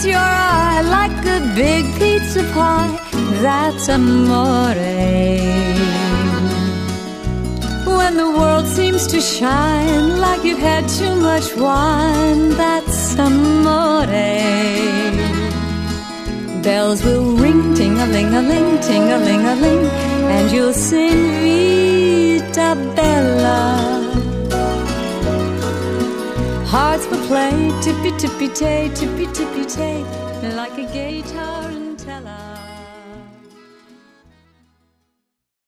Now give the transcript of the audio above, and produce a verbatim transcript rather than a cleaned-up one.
meets your eye like a big pizza pie, that's amore. When the world seems to shine like you've had too much wine, that's amore. Bells will ring, ting-a-ling-a-ling, ting-a-ling-a-ling, and you'll sing Vita Bella. Hearts will play tippy-tippy-tay, tippy-tippy-tay, like a guitar.